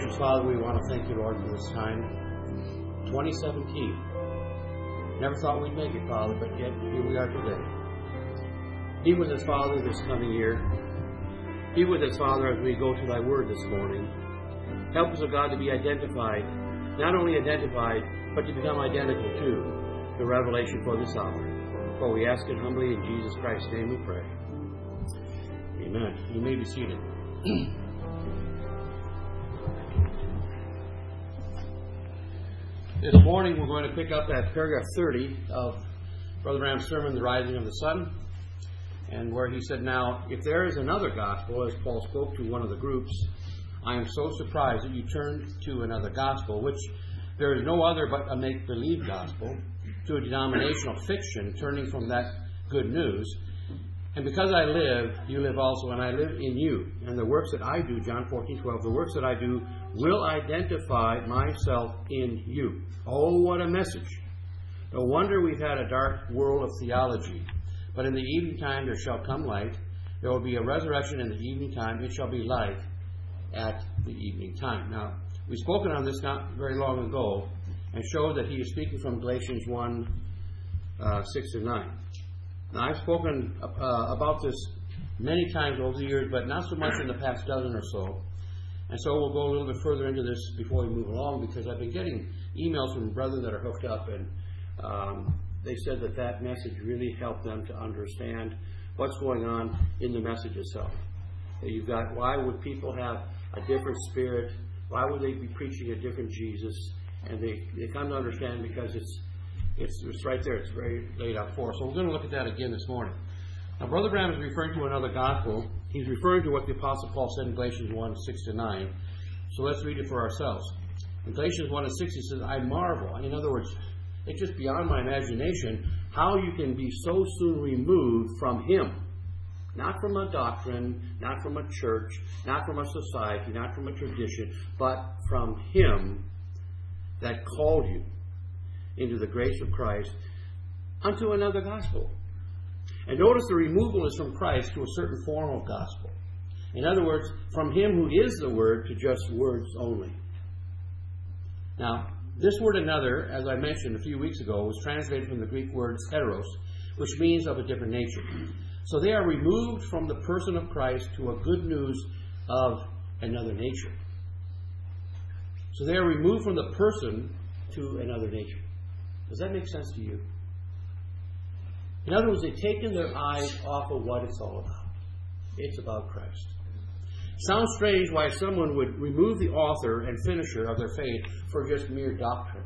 gracious Father, we want to thank you, Lord, for this time. 2017. Never thought we'd make it, Father, but yet here we are today. Be with us, Father, this coming year. Be with us, Father, as we go to thy word this morning. Help us, O God, to be identified, not only identified, but to become identical to the revelation for this hour. For we ask it humbly in Jesus Christ's name we pray. Amen. You may be seated. This morning we're going to pick up at paragraph 30 of Brother Branham's sermon, The Rising of the Sun, and where he said, now, if there is another gospel, as Paul spoke to one of the groups, I am so surprised that you turned to another gospel, which there is no other but a make-believe gospel, to a denominational fiction, turning from that good news. And because I live, you live also, and I live in you. And the works that I do, John 14:12, the works that I do will identify myself in you. Oh, what a message. No wonder we've had a dark world of theology. But in the evening time there shall come light. There will be a resurrection in the evening time. It shall be light at the evening time. Now, we've spoken on this not very long ago and showed that he is speaking from Galatians 1, 6 and 9. Now, I've spoken about this many times over the years, but not so much in the past dozen or so. And so we'll go a little bit further into this before we move along, because I've been getting emails from brethren that are hooked up, and they said that that message really helped them to understand what's going on in the message itself. You've got, why would people have a different spirit? Why would they be preaching a different Jesus? And they come to understand because it's right there. It's very laid out for us. So we're going to look at that again this morning. Now, Brother Branham is referring to another gospel. He's referring to what the Apostle Paul said in Galatians 1, 6 to 9. So let's read it for ourselves. In Galatians 1 and 6, he says, I marvel. In other words, it's just beyond my imagination how you can be so soon removed from Him. Not from a doctrine, not from a church, not from a society, not from a tradition, but from Him that called you into the grace of Christ unto another gospel. And notice the removal is from Christ to a certain form of gospel. In other words, from Him who is the Word to just words only. Now, this word another, as I mentioned a few weeks ago, was translated from the Greek word heteros, which means of a different nature. So they are removed from the person of Christ to a good news of another nature. So they are removed from the person to another nature. Does that make sense to you? In other words, they've taken their eyes off of what it's all about. It's about Christ. Sounds strange why someone would remove the author and finisher of their faith for just mere doctrine.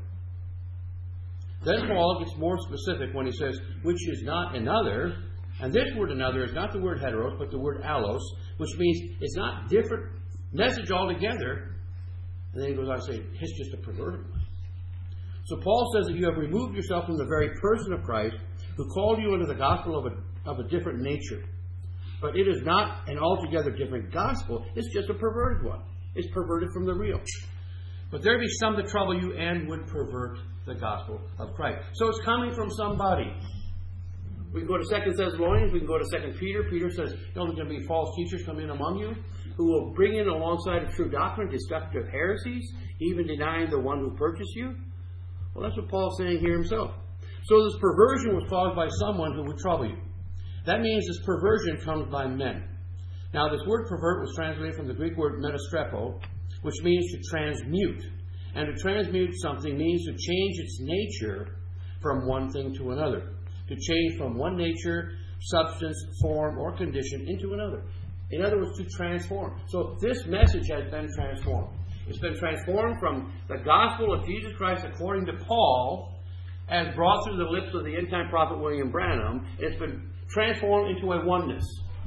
Then Paul gets more specific when he says, which is not another. And this word another is not the word heteros, but the word allos, which means it's not different message altogether. And then he goes on to say, it's just a perverted one. So Paul says that you have removed yourself from the very person of Christ, who called you into the gospel of a different nature. But it is not an altogether different gospel. It's just a perverted one. It's perverted from the real. But there be some that trouble you and would pervert the gospel of Christ. So it's coming from somebody. We can go to 2 Thessalonians. We can go to 2 Peter. Peter says, there's going to be false teachers come in among you who will bring in alongside of true doctrine destructive heresies, even denying the one who purchased you. Well, that's what Paul's saying here himself. So this perversion was caused by someone who would trouble you. That means this perversion comes by men. Now, this word pervert was translated from the Greek word metastrepo, which means to transmute. And to transmute something means to change its nature from one thing to another. To change from one nature, substance, form, or condition into another. In other words, to transform. So this message has been transformed. It's been transformed from the gospel of Jesus Christ according to Paul, as brought through the lips of the end-time prophet William Branham. It's been transformed into a oneness.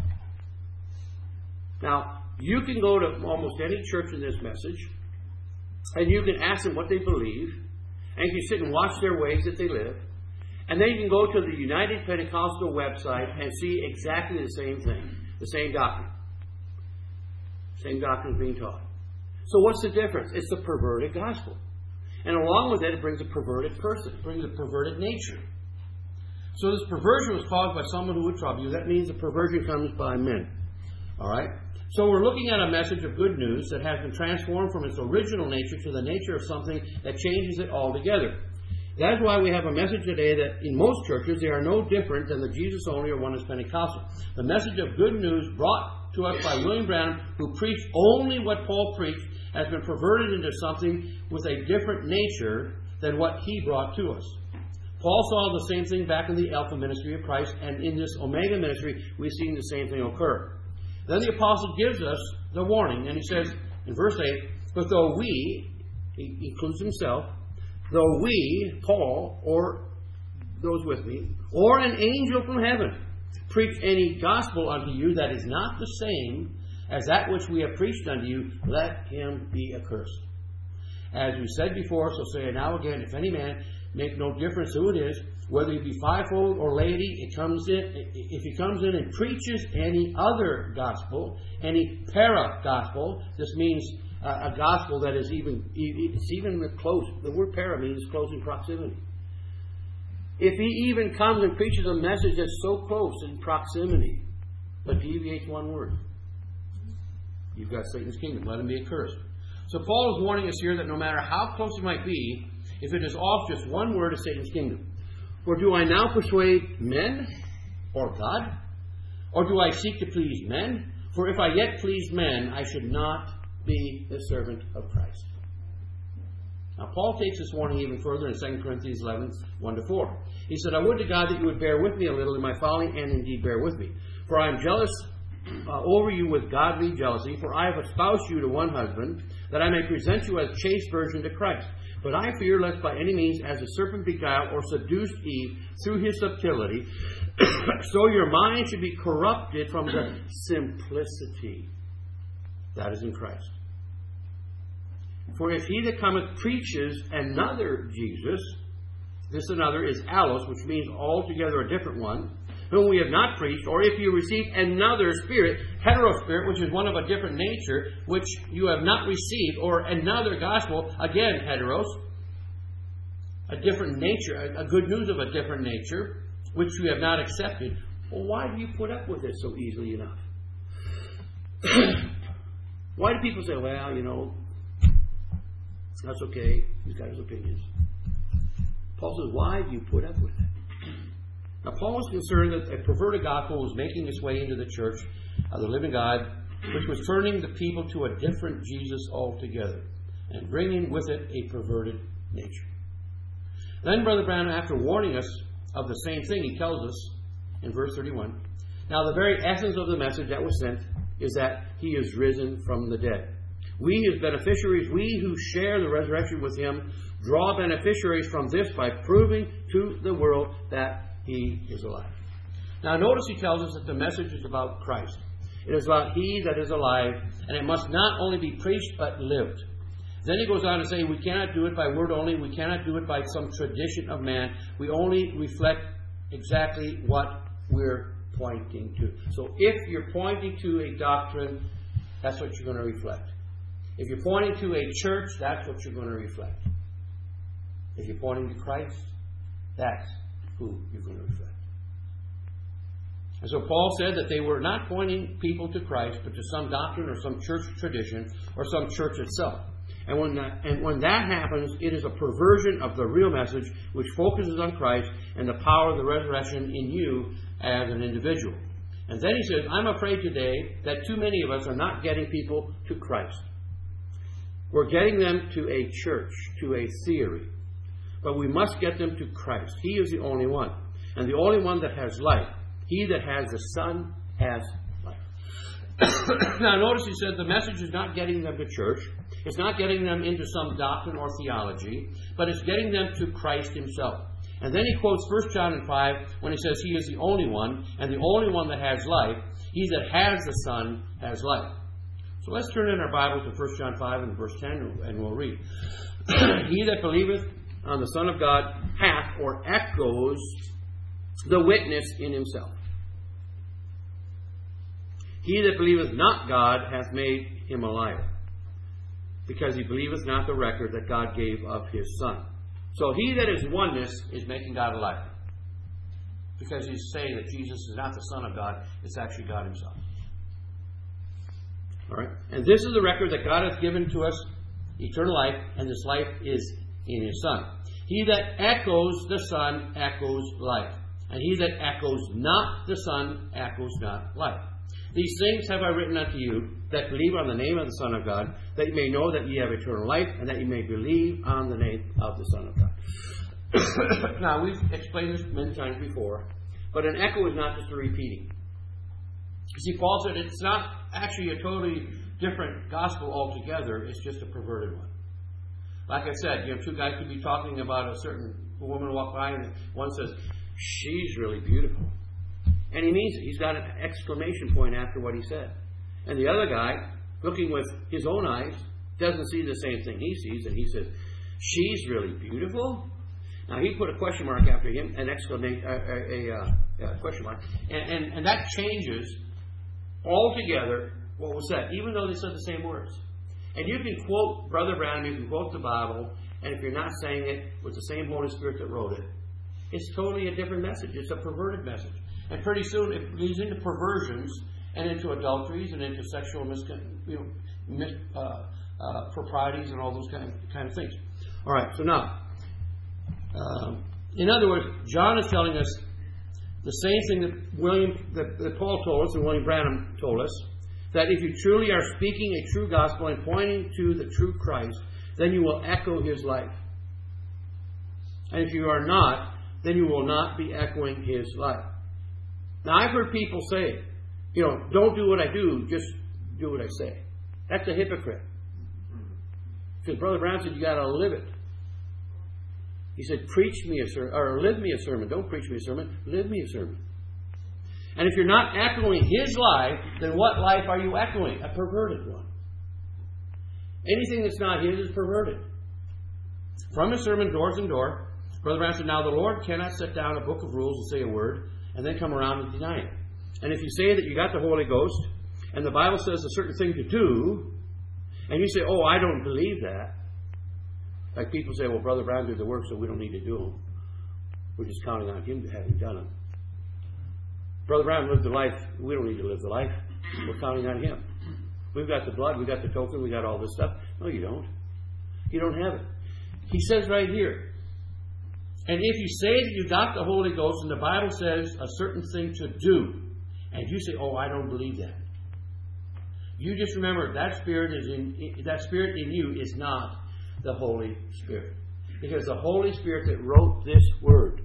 Now, you can go to almost any church in this message, and you can ask them what they believe, and you can sit and watch their ways that they live, and then you can go to the United Pentecostal website and see exactly the same thing, the same doctrine. Same doctrine is being taught. So what's the difference? It's the perverted gospel. And along with it, it brings a perverted person. It brings a perverted nature. So this perversion was caused by someone who would trouble you. That means the perversion comes by men. All right? So we're looking at a message of good news that has been transformed from its original nature to the nature of something that changes it altogether. That's why we have a message today that in most churches they are no different than the Jesus-only or Oneness Pentecostal. The message of good news brought to us by William Branham, who preached only what Paul preached, has been perverted into something with a different nature than what he brought to us. Paul saw the same thing back in the Alpha ministry of Christ, and in this Omega ministry we've seen the same thing occur. Then the apostle gives us the warning, and he says in verse 8, but though we, he includes himself, though we, Paul, or those with me, or an angel from heaven, preach any gospel unto you that is not the same as that which we have preached unto you, let him be accursed. As we said before, so say I now again, if any man make no difference who it is, whether he be fivefold or laity, if he comes in and preaches any other gospel, any para gospel, this means a gospel that is even close. The word para means close in proximity. If he even comes and preaches a message that's so close in proximity, but deviates one word, you've got Satan's kingdom. Let him be accursed. So Paul is warning us here that no matter how close it might be, if it is off just one word of Satan's kingdom. For do I now persuade men or God? Or do I seek to please men? For if I yet pleased men, I should not be the servant of Christ. Now Paul takes this warning even further in 2 Corinthians 11, 1-4. He said, I would to God that you would bear with me a little in my folly, and indeed bear with me. For I am jealous over you with godly jealousy, for I have espoused you to one husband, that I may present you as chaste virgin to Christ. But I fear lest by any means, as the serpent beguiled or seduced Eve through his subtlety, so your mind should be corrupted from the simplicity that is in Christ. For if he that cometh preaches another Jesus, this another is allos, which means altogether a different one, whom we have not preached, or if you receive another spirit, hetero spirit, which is one of a different nature, which you have not received, or another gospel, again heteros, a different nature, a good news of a different nature, which you have not accepted, well, why do you put up with it so easily enough? Why do people say, well, that's okay, he's got his opinions. Paul says, why do you put up with it? Now, Paul was concerned that a perverted gospel was making its way into the church of the living God, which was turning the people to a different Jesus altogether and bringing with it a perverted nature. Then Brother Branham, after warning us of the same thing, he tells us in verse 31, now the very essence of the message that was sent is that he is risen from the dead. We, his beneficiaries, we who share the resurrection with him, draw beneficiaries from this by proving to the world that he is alive. Now notice he tells us that the message is about Christ. It is about he that is alive, and it must not only be preached but lived. Then he goes on to say we cannot do it by word only, we cannot do it by some tradition of man. We only reflect exactly what we're pointing to. So if you're pointing to a doctrine, that's what you're going to reflect. If you're pointing to a church, that's what you're going to reflect. If you're pointing to Christ, that's who you're going to reflect. And so Paul said that they were not pointing people to Christ, but to some doctrine or some church tradition or some church itself. And when that happens, it is a perversion of the real message, which focuses on Christ and the power of the resurrection in you as an individual. And then he says, I'm afraid today that too many of us are not getting people to Christ. We're getting them to a church, to a theory. But we must get them to Christ. He is the only one. And the only one that has life. He that has the Son has life. Now notice he said the message is not getting them to church. It's not getting them into some doctrine or theology. But it's getting them to Christ himself. And then he quotes 1 John 5 when he says he is the only one. And the only one that has life. He that has the Son has life. So let's turn in our Bibles to 1 John 5 and verse 10 and we'll read. He that believeth on the Son of God hath or echoes the witness in himself. He that believeth not God hath made him a liar, because he believeth not the record that God gave of his Son. So he that is oneness is making God a liar, because he's saying that Jesus is not the Son of God, it's actually God himself. All right? And this is the record that God hath given to us, eternal life, and this life is in His Son. He that echoes the Son echoes life. And he that echoes not the Son echoes not life. These things have I written unto you that believe on the name of the Son of God, that you may know that ye have eternal life, and that you may believe on the name of the Son of God. Now, we've explained this many times before, but an echo is not just a repeating. You see, Paul said it's not actually a totally different gospel altogether, it's just a perverted one. Like I said, two guys could be talking about a certain woman walk by, and one says, "She's really beautiful." And he means it. He's got an exclamation point after what he said. And the other guy, looking with his own eyes, doesn't see the same thing he sees, and he says, "She's really beautiful?" Now, he put a question mark after him, an exclamation, a question mark, and that changes altogether what was said, even though they said the same words. And you can quote Brother Branham, you can quote the Bible, and if you're not saying it with the same Holy Spirit that wrote it, it's totally a different message. It's a perverted message. And pretty soon it leads into perversions and into adulteries and into sexual proprieties and all those kind of things. All right, so now, in other words, John is telling us the same thing that Paul told us and William Branham told us, that if you truly are speaking a true gospel and pointing to the true Christ, then you will echo His life. And if you are not, then you will not be echoing His life. Now, I've heard people say, don't do what I do, just do what I say. That's a hypocrite. Because Brother Brown said, you got to live it. He said, preach me a sermon, or live me a sermon. Don't preach me a sermon, live me a sermon. And if you're not echoing His life, then what life are you echoing? A perverted one. Anything that's not His is perverted. From His sermon, Doors and Door, Brother Brown said, now the Lord cannot set down a book of rules and say a word, and then come around and deny it. And if you say that you got the Holy Ghost, and the Bible says a certain thing to do, and you say, oh, I don't believe that. Like people say, well, Brother Brown did the work, so we don't need to do them. We're just counting on him to having done them. Brother Brown lived the life. We don't need to live the life. We're counting on him. We've got the blood. We've got the token. We've got all this stuff. No, you don't. You don't have it. He says right here, and if you say that you got the Holy Ghost and the Bible says a certain thing to do, and you say, oh, I don't believe that. You just remember that spirit in you is not the Holy Spirit. Because the Holy Spirit that wrote this word,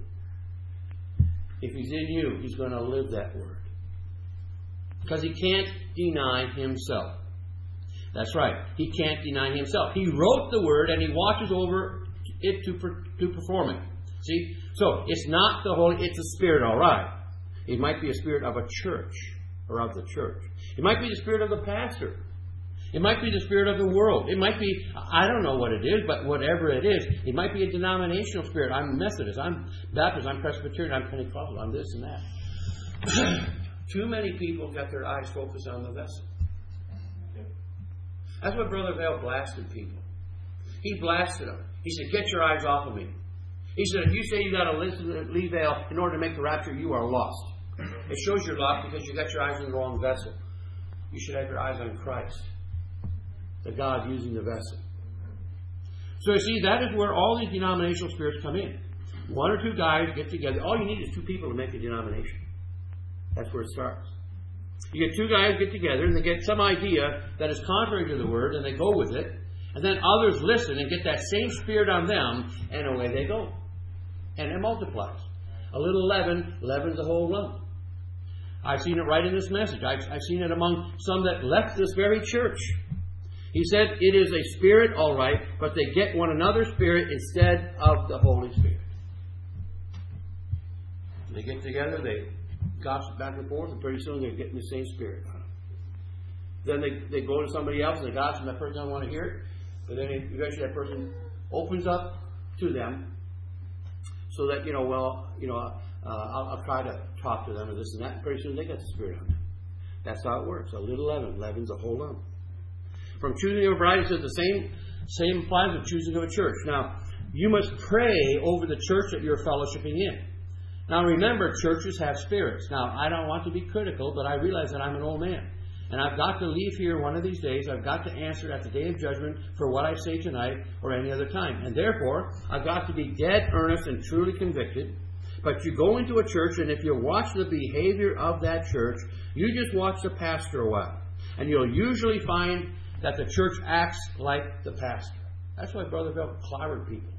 if He's in you, He's going to live that word. Because He can't deny Himself. That's right. He can't deny Himself. He wrote the word and He watches over it to perform it. See? So, it's not the Holy, it's a spirit, all right. It might be a spirit of a church or of the church. It might be the spirit of the pastor. It might be the spirit of the world. It might be, I don't know what it is, but whatever it is, it might be a denominational spirit. I'm Methodist, I'm Baptist, I'm Presbyterian, I'm Pentecostal, I'm this and that. Too many people got their eyes focused on the vessel. That's what Brother Vail blasted people. He blasted them. He said, get your eyes off of me. He said, if you say you got to listen to Lee Vail in order to make the rapture, you are lost. It shows you're lost because you got your eyes on the wrong vessel. You should have your eyes on Christ, the God using the vessel. So you see, that is where all these denominational spirits come in. One or two guys get together. All you need is two people to make a denomination. That's where it starts. You get two guys get together and they get some idea that is contrary to the Word and they go with it. And then others listen and get that same spirit on them and away they go. And it multiplies. A little leaven leavens the whole lump. I've seen it right in this message. I've seen it among some that left this very church. He said it is a spirit, all right, but they get one another's spirit instead of the Holy Spirit. They get together, they gossip back and forth, and pretty soon they're getting the same spirit on them. Then they go to somebody else and they gossip, and that person doesn't want to hear it. But then eventually that person opens up to them so that, I'll try to talk to them and this and that. And pretty soon they got the spirit on them. That's how it works. A little leaven leavens a whole lump. From choosing of a bride, it says the same applies with choosing of a church. Now, you must pray over the church that you're fellowshipping in. Now, remember, churches have spirits. Now, I don't want to be critical, but I realize that I'm an old man. And I've got to leave here one of these days. I've got to answer at the day of judgment for what I say tonight or any other time. And therefore, I've got to be dead earnest and truly convicted. But you go into a church, and if you watch the behavior of that church, you just watch the pastor a while. And you'll usually find that the church acts like the pastor. That's why Brother Bell clobbered people.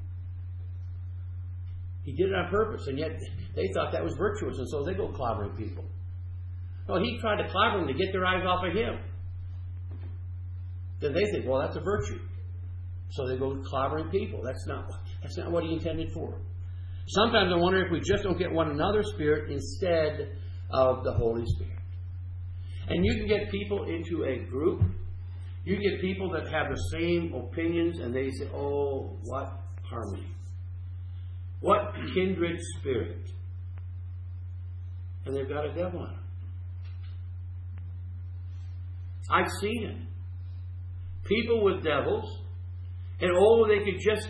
He did it on purpose, and yet they thought that was virtuous, and so they go clobbering people. No, he tried to clobber them to get their eyes off of him. Then they think, well, that's a virtue. So they go clobbering people. That's not what he intended for. Sometimes I wonder if we just don't get one another's spirit instead of the Holy Spirit. And you can get people into a group. You get people that have the same opinions, and they say, oh, what harmony. What kindred spirit. And they've got a devil on them. I've seen it. People with devils, and they could just,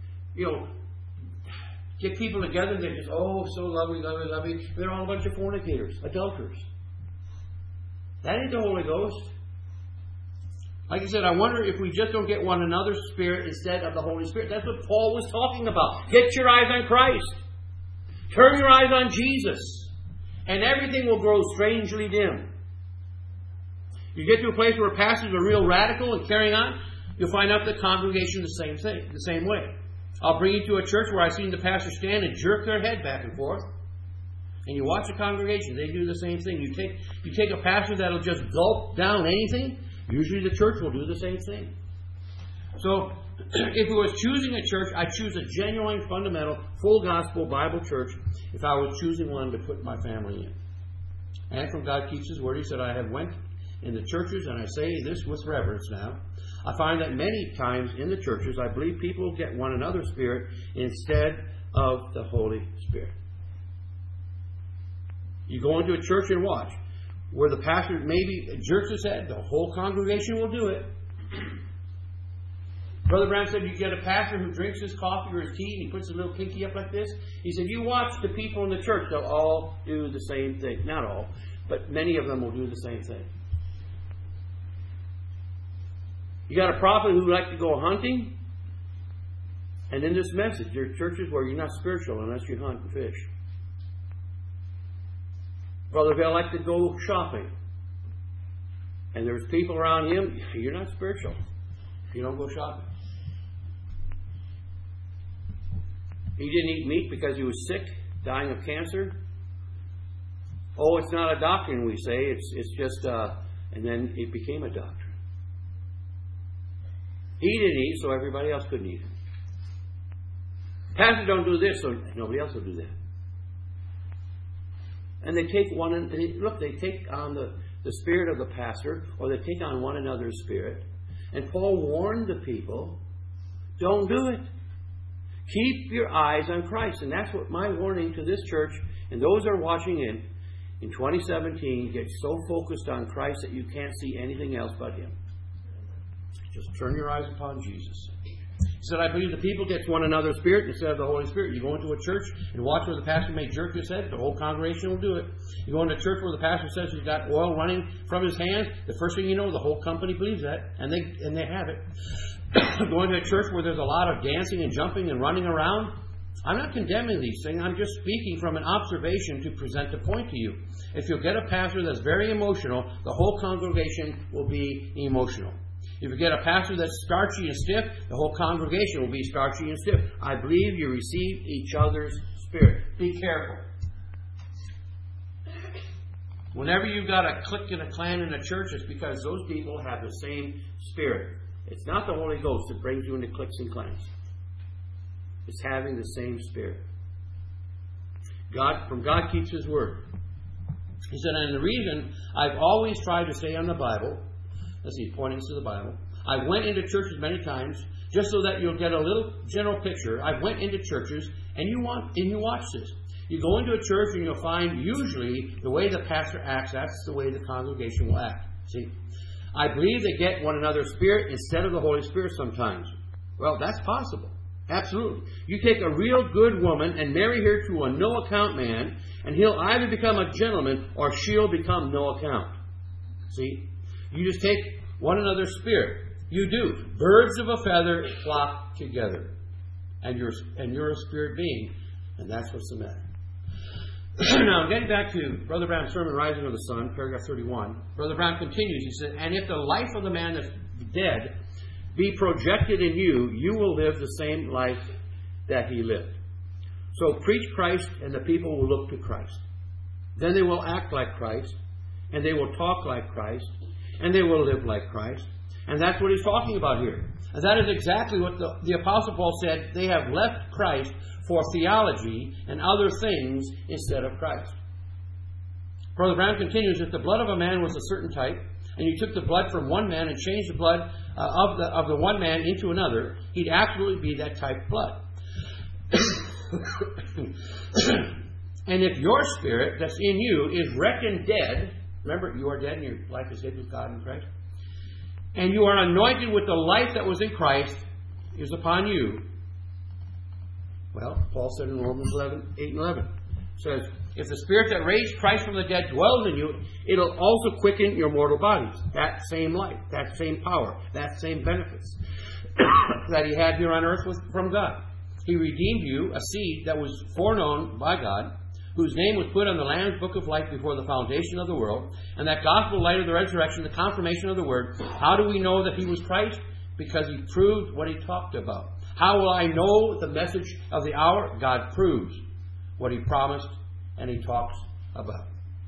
get people together, and they're just, so lovely, lovely, lovely. They're all a bunch of fornicators, adulterers. That ain't the Holy Ghost. Like I said, I wonder if we just don't get one another's spirit instead of the Holy Spirit. That's what Paul was talking about. Get your eyes on Christ. Turn your eyes on Jesus. And everything will grow strangely dim. You get to a place where pastors are real radical and carrying on, you'll find out the congregation the same way. I'll bring you to a church where I've seen the pastor stand and jerk their head back and forth. And you watch the congregation, they do the same thing. You take a pastor that'll just gulp down anything, usually the church will do the same thing. So, if it was choosing a church, I'd choose a genuine, fundamental, full gospel Bible church if I was choosing one to put my family in. And from God keeps His word, He said, I have went in the churches, and I say this with reverence now, I find that many times in the churches, I believe people get one another's spirit instead of the Holy Spirit. You go into a church and watch. Where the pastor maybe jerks his head, the whole congregation will do it. Brother Brown said you get a pastor who drinks his coffee or his tea and he puts a little pinky up like this. He said, you watch the people in the church, they'll all do the same thing. Not all, but many of them will do the same thing. You got a prophet who like to go hunting. And in this message, there are churches where you're not spiritual unless you hunt and fish. Brother Bell liked to go shopping. And there's people around him, you're not spiritual if you don't go shopping. He didn't eat meat because he was sick, dying of cancer. Oh, it's not a doctrine, we say. It's just, and then it became a doctrine. He didn't eat, so everybody else couldn't eat. Pastor don't do this, so nobody else will do that. And they take they take on the spirit of the pastor, or they take on one another's spirit. And Paul warned the people, don't do it. Keep your eyes on Christ. And that's what my warning to this church, and those that are watching in 2017, get so focused on Christ that you can't see anything else but Him. Just turn your eyes upon Jesus. He said, I believe the people get one another's spirit instead of the Holy Spirit. You go into a church and watch where the pastor may jerk his head, the whole congregation will do it. You go into a church where the pastor says he's got oil running from his hands, the first thing you know, the whole company believes that, and they have it. Going to a church where there's a lot of dancing and jumping and running around, I'm not condemning these things. I'm just speaking from an observation to present a point to you. If you'll get a pastor that's very emotional, the whole congregation will be emotional. If you get a pastor that's starchy and stiff, the whole congregation will be starchy and stiff. I believe you receive each other's spirit. Be careful. Whenever you've got a clique and a clan in a church, it's because those people have the same spirit. It's not the Holy Ghost that brings you into cliques and clans. It's having the same spirit. God keeps His word. He said, and the reason I've always tried to stay on the Bible, let's see, pointing to the Bible. I went into churches many times just so that you'll get a little general picture. I went into churches and you watch this. You go into a church and you'll find usually the way the pastor acts, that's the way the congregation will act. See? I believe they get one another's spirit instead of the Holy Spirit sometimes. Well, that's possible. Absolutely. You take a real good woman and marry her to a no-account man, and he'll either become a gentleman or she'll become no account. See? You just take one another's spirit. You do. Birds of a feather flock together. And you're a spirit being. And that's what's the matter. Now, getting back to Brother Branham's sermon, Rising of the Sun, paragraph 31, Brother Branham continues. He said, and if the life of the man that's dead be projected in you, you will live the same life that he lived. So preach Christ, and the people will look to Christ. Then they will act like Christ, and they will talk like Christ, and they will live like Christ. And that's what he's talking about here. And that is exactly what the Apostle Paul said. They have left Christ for theology and other things instead of Christ. Brother Branham continues, if the blood of a man was a certain type, and you took the blood from one man and changed the blood of the one man into another, he'd absolutely be that type of blood. And if your spirit that's in you is reckoned dead, remember, you are dead and your life is hid with God in Christ, and you are anointed with the life that was in Christ is upon you. Well, Paul said in Romans 8 and 11, says, if the Spirit that raised Christ from the dead dwells in you, it'll also quicken your mortal bodies. That same life, that same power, that same benefits that he had here on earth was from God. He redeemed you, a seed that was foreknown by God, whose name was put on the Lamb's book of life before the foundation of the world, and that gospel light of the resurrection, the confirmation of the word. How do we know that he was Christ? Because he proved what he talked about. How will I know the message of the hour? God proves what he promised and he talks about.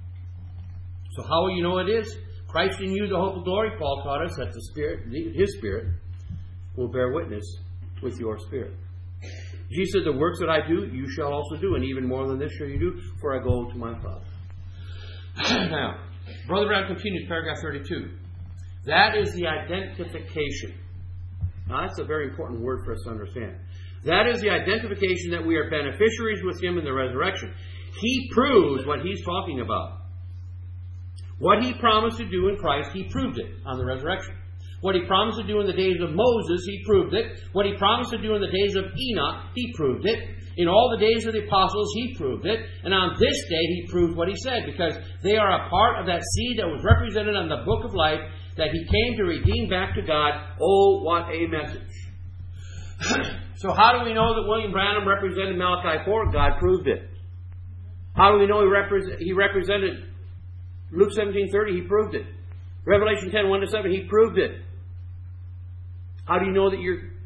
So how will you know it is? Christ in you, the hope of glory. Paul taught us that the Spirit, his Spirit, will bear witness with your spirit. Jesus said, the works that I do, you shall also do, and even more than this shall you do, for I go to my Father. Now, Brother Branham continues, paragraph 32. That is the identification. Now, that's a very important word for us to understand. That is the identification that we are beneficiaries with him in the resurrection. He proves what he's talking about. What he promised to do in Christ, he proved it on the resurrection. What he promised to do in the days of Moses, he proved it. What he promised to do in the days of Enoch, he proved it. In all the days of the apostles, he proved it. And on this day, he proved what he said, because they are a part of that seed that was represented on the book of life that he came to redeem back to God. Oh, what a message. So how do we know that William Branham represented Malachi 4? God proved it. How do we know he represented Luke 17:30? He proved it. Revelation 10:1-7, he proved it. How do you know that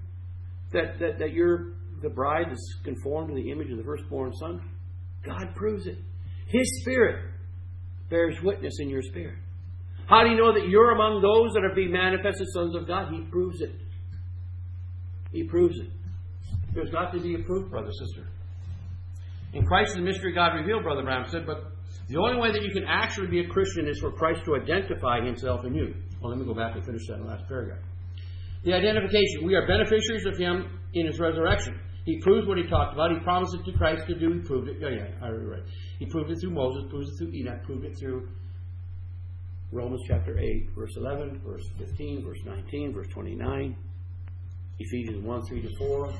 you're the bride that's conformed to the image of the firstborn Son? God proves it. His Spirit bears witness in your spirit. How do you know that you're among those that are being manifested sons of God? He proves it. He proves it. There's got to be a proof, brother, sister. In Christ the mystery God revealed, Brother Branham said, but the only way that you can actually be a Christian is for Christ to identify himself in you. Well, let me go back and finish that in the last paragraph. The identification. We are beneficiaries of him in his resurrection. He proves what he talked about. He promised it to Christ to do. He proved it. I already read. He proved it through Moses, proves it through Enoch, proved it through Romans chapter 8, verse 11, verse 15, verse 19, verse 29, Ephesians 1:3-4.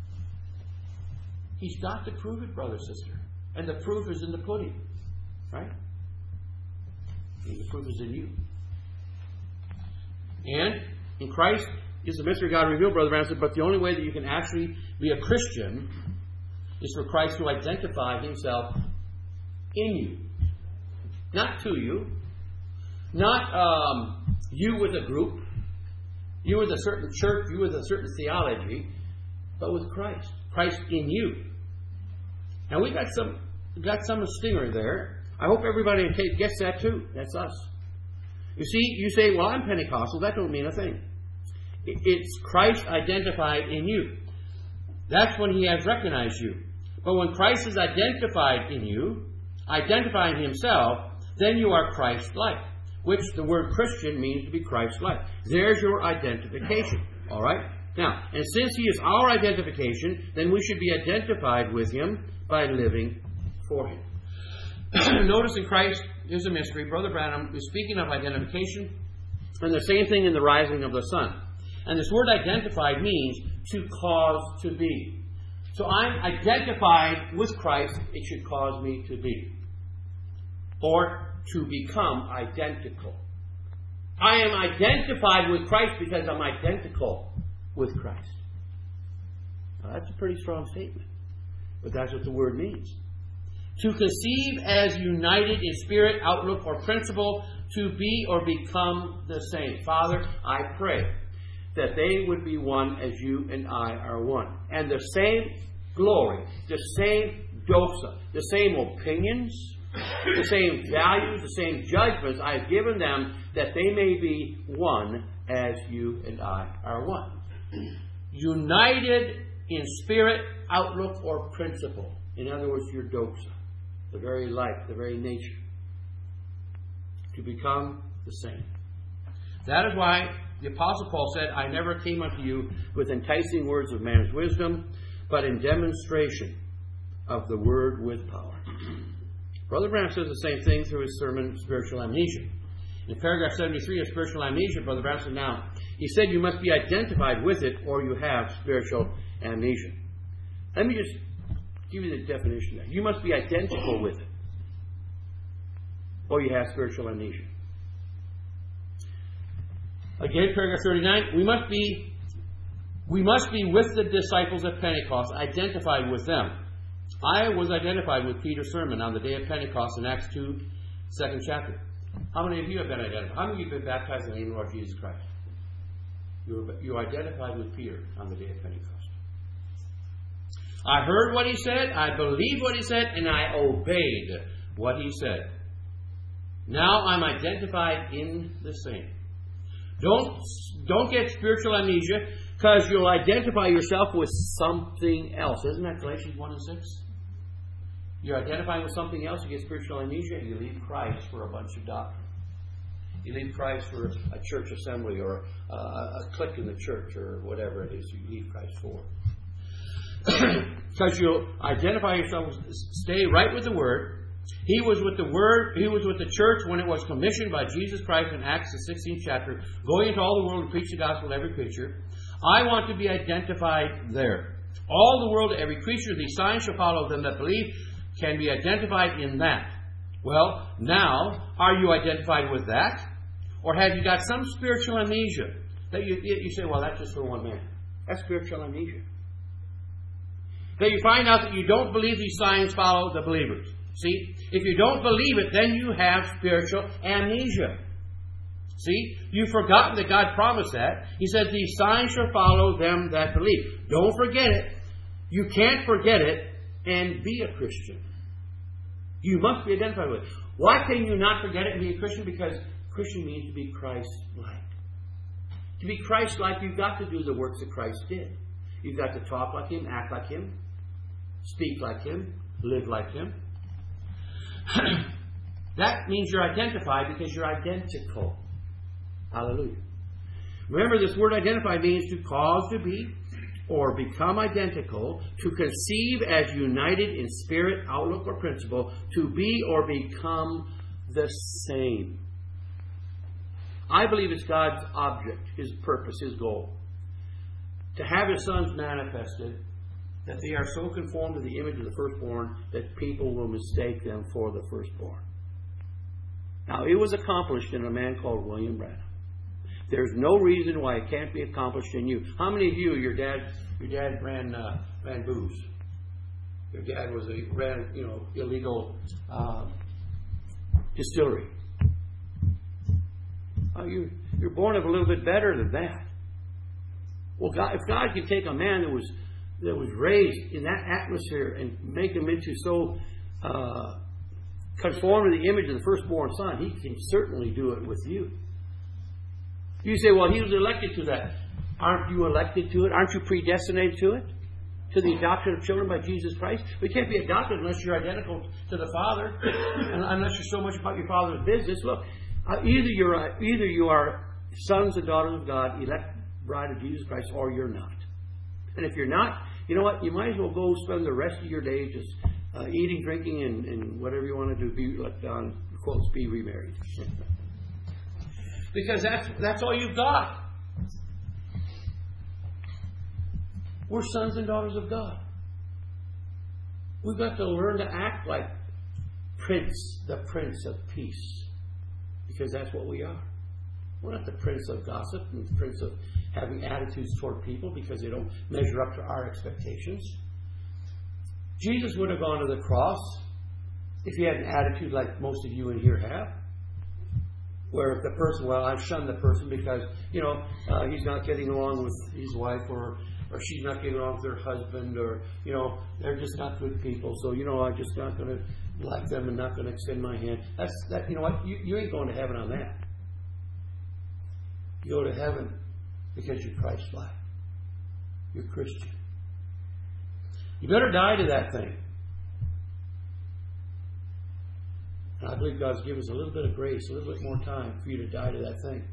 He's got to prove it, brother, sister. And the proof is in the pudding. Right? And the proof is in you. And in Christ is the mystery God revealed, Brother Branham said, but the only way that you can actually be a Christian is for Christ to identify himself in you. Not to you. Not you with a group. You with a certain church. You with a certain theology. But with Christ. Christ in you. Now we got some stinger there. I hope everybody gets that too. That's us. You see, you say, well, I'm Pentecostal. That don't mean a thing. It's Christ identified in you. That's when he has recognized you. But when Christ is identified in you, identifying himself, then you are Christ-like, which the word Christian means to be Christ-like. There's your identification. All right? Now, and since he is our identification, then we should be identified with him by living for him. Notice in Christ is a mystery. Brother Branham is speaking of identification, and the same thing in the rising of the sun. And this word identified means to cause to be. So I'm identified with Christ, it should cause me to be. Or to become identical. I am identified with Christ because I'm identical with Christ. Now, that's a pretty strong statement. But that's what the word means. To conceive as united in spirit, outlook, or principle, to be or become the same. Father, I pray that they would be one as you and I are one. And the same glory, the same doxa, the same opinions, the same values, the same judgments I have given them, that they may be one as you and I are one. United in spirit, outlook, or principle. In other words, your doxa, the very life, the very nature. To become the same. That is why the Apostle Paul said, I never came unto you with enticing words of man's wisdom, but in demonstration of the word with power. Brother Branham says the same thing through his sermon, Spiritual Amnesia. In paragraph 73 of Spiritual Amnesia, Brother Branham said, now, he said you must be identified with it or you have spiritual amnesia. Let me just give you the definition there. You must be identical with it or you have spiritual amnesia. Again, paragraph 39, we must be with the disciples at Pentecost, identified with them. I was identified with Peter's sermon on the day of Pentecost in Acts 2, 2nd chapter. How many of you have been identified? How many of you have been baptized in the name of Lord Jesus Christ? You identified with Peter on the day of Pentecost. I heard what he said, I believed what he said, and I obeyed what he said. Now I'm identified in the same. Don't get spiritual amnesia because you'll identify yourself with something else. Isn't that Galatians 1 and 6? You're identifying with something else, you get spiritual amnesia, and you leave Christ for a bunch of doctrine. You leave Christ for a church assembly or a clique in the church or whatever it is you leave Christ for. Because you'll identify yourself, stay right with the Word. He was with the Word, he was with the church when it was commissioned by Jesus Christ in Acts the 16th chapter, going into all the world and preach the gospel to every creature. I want to be identified there. All the world, every creature, these signs shall follow them that believe, can be identified in that. Well, now, are you identified with that? Or have you got some spiritual amnesia that you say, well, that's just for one man. That's spiritual amnesia. That you find out that you don't believe these signs follow the believers. See, if you don't believe it, then you have spiritual amnesia. See, you've forgotten that God promised that. He said, these signs shall follow them that believe. Don't forget it. You can't forget it and be a Christian. You must be identified with it. Why can you not forget it and be a Christian? Because Christian means to be Christ-like. To be Christ-like, you've got to do the works that Christ did. You've got to talk like Him, act like Him, speak like Him, live like Him. That means you're identified because you're identical. Hallelujah. Remember, this word identify means to cause to be or become identical, to conceive as united in spirit, outlook, or principle, to be or become the same. I believe it's God's object, His purpose, His goal. To have His sons manifested, that they are so conformed to the image of the firstborn that people will mistake them for the firstborn. Now, it was accomplished in a man called William Branham. There's no reason why it can't be accomplished in you. How many of you, your dad ran booze? Your dad ran illegal distillery. You're born of a little bit better than that. Well, if God can take a man that was raised in that atmosphere and make him into so conformed to the image of the firstborn son, He can certainly do it with you. You say, well, he was elected to that. Aren't you elected to it? Aren't you predestinated to it? To the adoption of children by Jesus Christ? We can't be adopted unless you're identical to the Father, and unless you're so much about your Father's business. Look, either you are sons and daughters of God, elect bride of Jesus Christ, or you're not. And if you're not, you know what? You might as well go spend the rest of your day just eating, drinking, and whatever you want to do. Be, like Don quotes, be remarried. Because that's all you've got. We're sons and daughters of God. We've got to learn to act like the Prince of Peace. Because that's what we are. We're not the prince of gossip and the prince of having attitudes toward people because they don't measure up to our expectations. Jesus would have gone to the cross if he had an attitude like most of you in here have. Where the person, well, I've shunned the person because, he's not getting along with his wife or she's not getting along with her husband or, they're just not good people. So, I'm just not going to like them and not going to extend my hand. You know what? You ain't going to heaven on that. You go to heaven because you're Christ-like. You're Christian. You better die to that thing. And I believe God's given us a little bit of grace, a little bit more time for you to die to that thing.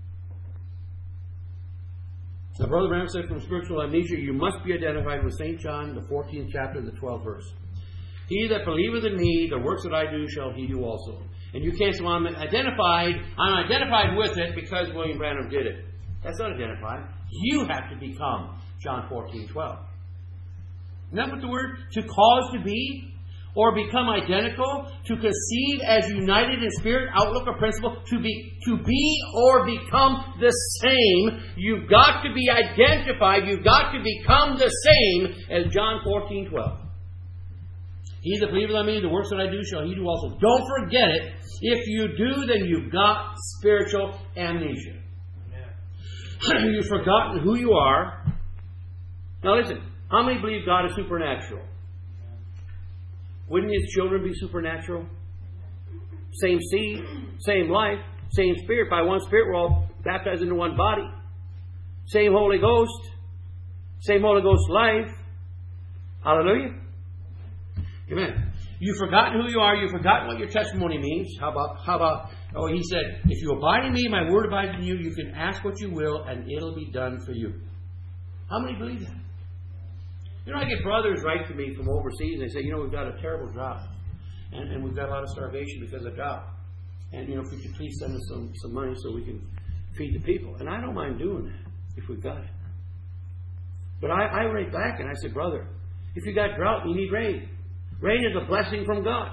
Now, Brother Branham said from spiritual amnesia, you must be identified with St. John, the 14th chapter, the 12th verse. He that believeth in me, the works that I do shall he do also. And you can't say, well, I'm identified with it because William Branham did it. That's not identified. You have to become John 14:12. Isn't that what the word to cause to be? Or become identical, to conceive as united in spirit, outlook, or principle, to be or become the same. You've got to be identified. You've got to become the same as John 14:12. He that believeth on me, the works that I do shall he do also. Don't forget it. If you do, then you've got spiritual amnesia. Yeah. You've forgotten who you are. Now listen, how many believe God is supernatural? Wouldn't his children be supernatural? Same seed, same life, same Spirit. By one Spirit we're all baptized into one body. Same Holy Ghost. Same Holy Ghost life. Hallelujah. Amen. You've forgotten who you are. You've forgotten what your testimony means. How about, he said, if you abide in me, my word abides in you, you can ask what you will and it'll be done for you. How many believe that? I get brothers write to me from overseas and they say, we've got a terrible drought. And we've got a lot of starvation because of drought. And, if we could please send us some money so we can feed the people. And I don't mind doing that if we've got it. But I write back and I say, brother, if you got drought, you need rain. Rain is a blessing from God.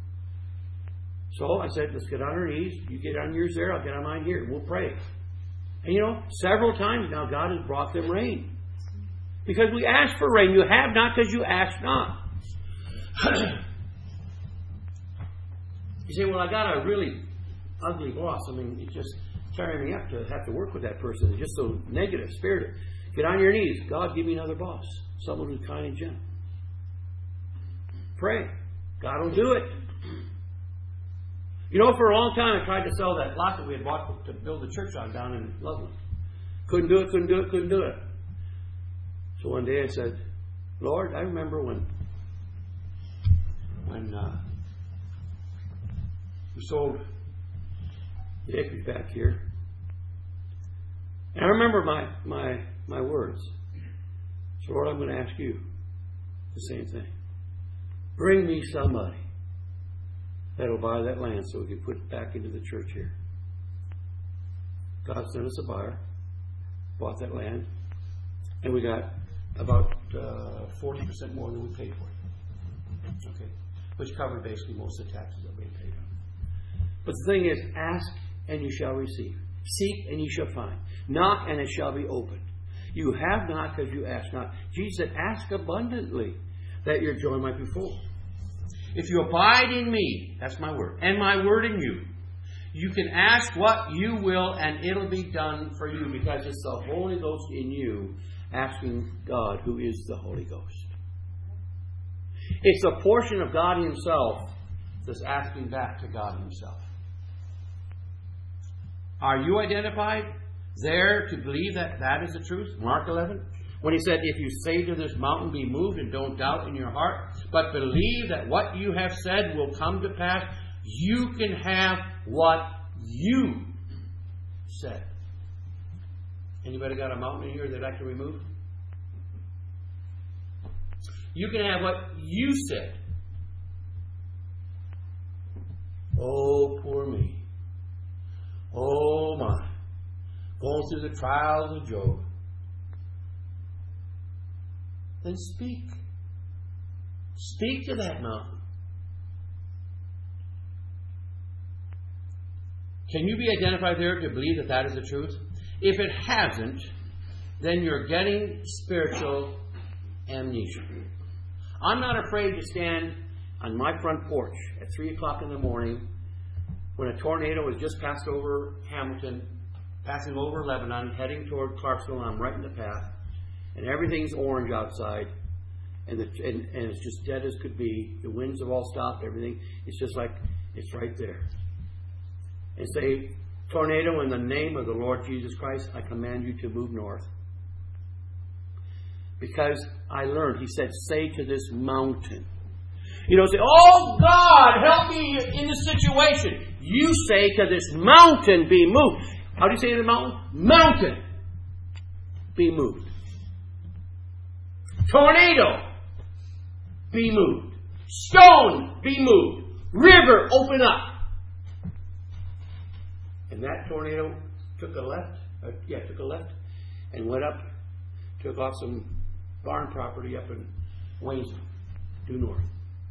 So I said, let's get on our knees. You get on yours there, I'll get on mine here. And we'll pray. And several times now God has brought them rain. Because we ask for rain. You have not because you ask not. You say, well, I got a really ugly boss. It's just tearing me up to have to work with that person. It's just so negative, spirited. Get on your knees. God, give me another boss. Someone who's kind and gentle. Pray. God will do it. For a long time I tried to sell that lot that we had bought to build the church on down in Loveland. Couldn't do it. So one day I said, Lord, I remember when we sold the acreage back here. And I remember my words. So Lord, I'm going to ask you the same thing. Bring me somebody that'll buy that land so we can put it back into the church here. God sent us a buyer, bought that land, and we got about 40% more than we paid for it. Okay, which covered basically most of the taxes that we paid on. But the thing is, ask and you shall receive. Seek and you shall find. Knock and it shall be opened. You have not because you ask not. Jesus said, ask abundantly that your joy might be full. If you abide in me, that's my word, and my word in you, you can ask what you will and it'll be done for you because it's the Holy Ghost in you asking God who is the Holy Ghost. It's a portion of God Himself that's asking back to God Himself. Are you identified there to believe that that is the truth? Mark 11. When He said, if you say to this mountain, be moved, and don't doubt in your heart, but believe that what you have said will come to pass, you can have what you said. Anybody got a mountain in here they'd like to remove? You can have what you said. Oh, poor me. Oh, my. Going through the trials of Job. Then speak. Speak to that mountain. Can you be identified there to believe that that is the truth? If it hasn't, then you're getting spiritual amnesia. I'm not afraid to stand on my front porch at 3 o'clock in the morning when a tornado has just passed over Hamilton, passing over Lebanon, heading toward Clarksville, and I'm right in the path, and everything's orange outside, and it's just dead as could be. The winds have all stopped, everything. It's just like it's right there. And say, tornado, in the name of the Lord Jesus Christ, I command you to move north. Because I learned, he said, say to this mountain. You don't say, oh God, help me in this situation. You say to this mountain, be moved. How do you say to the mountain? Mountain, be moved. Tornado, be moved. Stone, be moved. River, open up. And that tornado took a left, and went up, took off some barn property up in Waynesville, due north.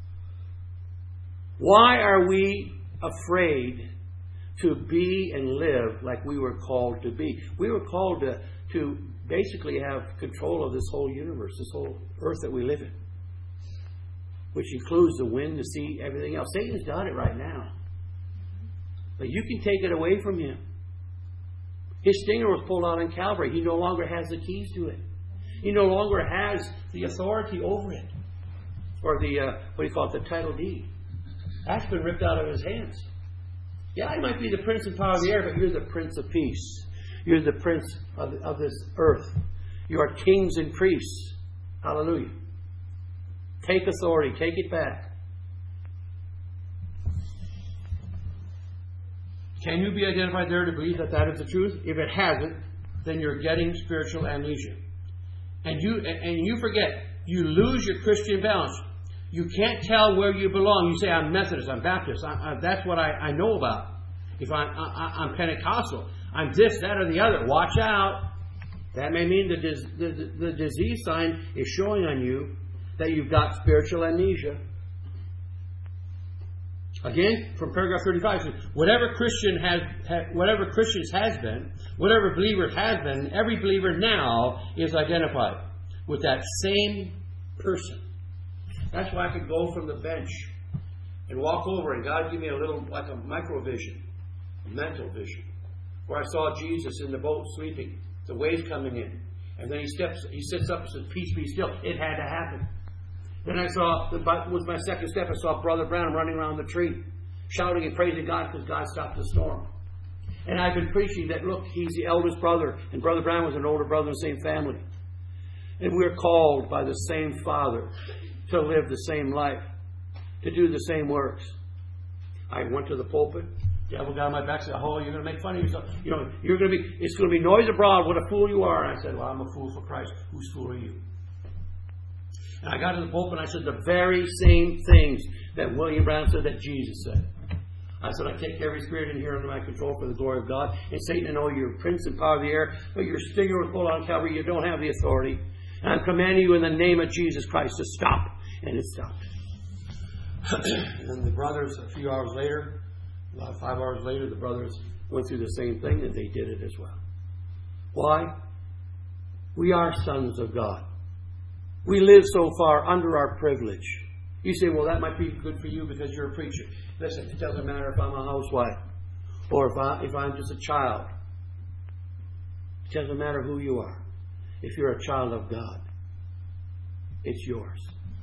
Why are we afraid to be and live like we were called to be? We were called to basically have control of this whole universe, this whole earth that we live in, which includes the wind, the sea, everything else. Satan's got it right now. But you can take it away from him. His stinger was pulled out on Calvary. He no longer has the keys to it. He no longer has the authority over it. Or the title deed. That's been ripped out of his hands. Yeah, he might be the prince and power of the air, but you're the prince of peace. You're the prince of this earth. You are kings and priests. Hallelujah. Take authority. Take it back. Can you be identified there to believe that that is the truth? If it hasn't, then you're getting spiritual amnesia. And you forget. You lose your Christian balance. You can't tell where you belong. You say, I'm Methodist, I'm Baptist. That's what I know about. If I'm Pentecostal, I'm this, that, or the other. Watch out. That may mean the disease sign is showing on you that you've got spiritual amnesia. Again, from paragraph 35, it says, whatever Christians has been, whatever believer has been, every believer now is identified with that same person. That's why I could go from the bench and walk over, and God give me a little, like a microvision, a mental vision, where I saw Jesus in the boat sleeping, the waves coming in, and then he sits up and says, "Peace, be still." It had to happen. Then I saw, was my second step, I saw Brother Branham running around the tree, shouting and praising God because God stopped the storm. And I've been preaching that, look, he's the eldest brother, and Brother Branham was an older brother in the same family. And we're called by the same Father to live the same life, to do the same works. I went to the pulpit. The devil got on my back and said, "Oh, you're going to make fun of yourself. You know, it's going to be noise abroad. What a fool you are." And I said, "Well, I'm a fool for Christ. Whose fool are you?" And I got to the pulpit and I said the very same things that William Branham said that Jesus said. I said, I take every spirit in here under my control for the glory of God. And Satan, I know you're prince and power of the air, but your stinger was pulled on Calvary. You don't have the authority. And I'm commanding you in the name of Jesus Christ to stop. And it stopped. And then the brothers, a few hours later, about 5 hours later, the brothers went through the same thing and they did it as well. Why? We are sons of God. We live so far under our privilege. You say, well, that might be good for you because you're a preacher. Listen, it doesn't matter if I'm a housewife or if I'm just a child. It doesn't matter who you are. If you're a child of God, it's yours.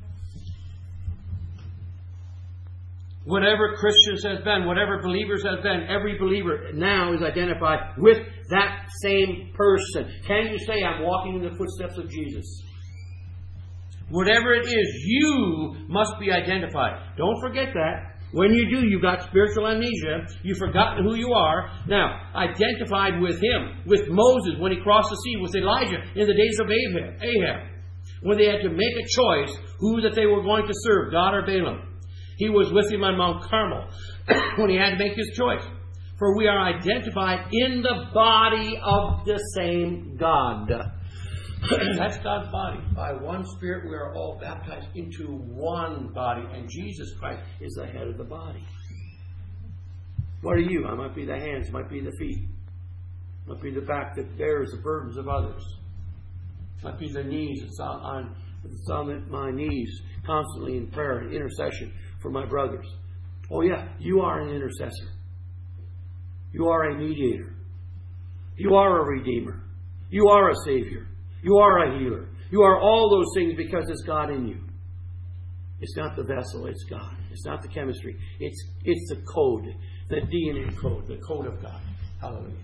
Whatever Christians has been, whatever believers has been, every believer now is identified with that same person. Can you say, I'm walking in the footsteps of Jesus? Whatever it is, you must be identified. Don't forget that. When you do, you've got spiritual amnesia. You've forgotten who you are. Now, identified with him, with Moses when he crossed the sea, with Elijah in the days of Ahab, when they had to make a choice who that they were going to serve, God or Balaam. He was with him on Mount Carmel when he had to make his choice. For we are identified in the body of the same God. That's God's body. By one Spirit we are all baptized into one body. And Jesus Christ is the head of the body. What are you? I might be the hands, might be the feet, might be the back that bears the burdens of others, might be the knees. It's on my knees constantly in prayer and intercession for my brothers. Oh yeah, you are an intercessor. You are a mediator. You are a redeemer. You are a savior. You are a healer. You are all those things because it's God in you. It's not the vessel, it's God. It's not the chemistry. It's the code, the DNA code, the code of God. Hallelujah.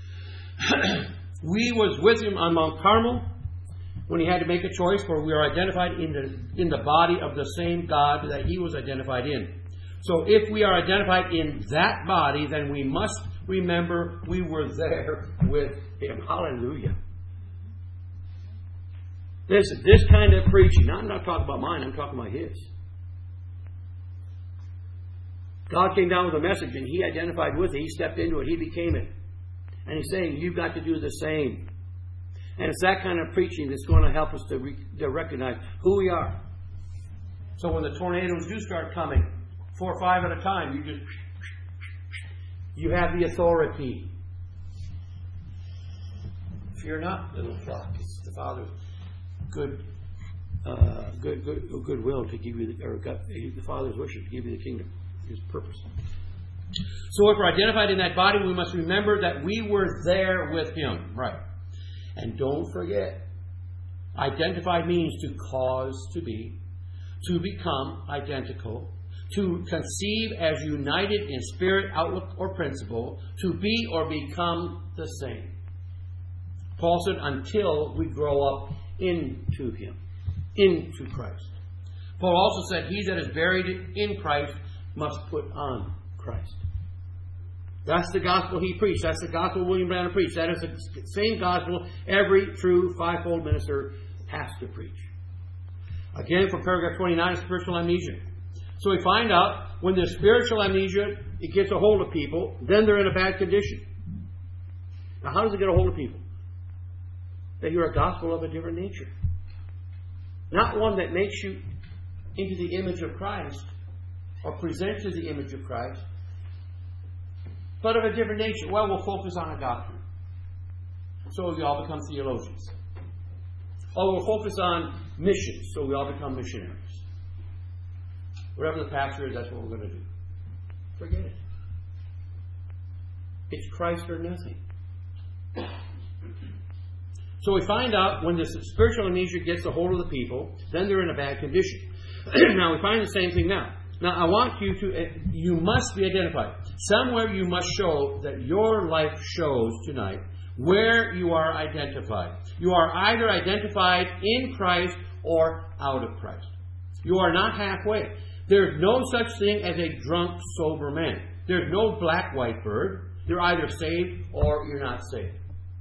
We was with him on Mount Carmel when he had to make a choice, for we are identified in the body of the same God that he was identified in. So if we are identified in that body, then we must remember we were there with him. Hallelujah. Listen, this kind of preaching, I'm not talking about mine, I'm talking about his. God came down with a message and he identified with it. He stepped into it. He became it. And he's saying, you've got to do the same. And it's that kind of preaching that's going to help us to recognize who we are. So when the tornadoes do start coming, 4 or 5 at a time, you have the authority. Fear not, little flock. It's the Father's goodwill to give you the Father's wishes to give you the kingdom. His purpose. So if we're identified in that body, we must remember that we were there with him. Right. And don't forget, identified means to cause to be, to become identical, to conceive as united in spirit, outlook, or principle, to be or become the same. Paul said, until we grow up into him, into Christ. Paul also said, he that is buried in Christ must put on Christ. That's the gospel he preached. That's the gospel William Branham preached. That is the same gospel every true fivefold minister has to preach. Again, from paragraph 29, spiritual amnesia. So we find out when there's spiritual amnesia, it gets a hold of people, then they're in a bad condition. Now, how does it get a hold of people? That you're a gospel of a different nature. Not one that makes you into the image of Christ or presents you the image of Christ, but of a different nature. Well, we'll focus on a doctrine. So we all become theologians. Or we'll focus on missions. So we all become missionaries. Whatever the pastor is, that's what we're going to do. Forget it. It's Christ or nothing. So we find out when this spiritual amnesia gets a hold of the people, then they're in a bad condition. Now we find the same thing now. Now I want you must be identified. Somewhere you must show that your life shows tonight where you are identified. You are either identified in Christ or out of Christ. You are not halfway. There's no such thing as a drunk, sober man. There's no black-white bird. You're either saved or you're not saved.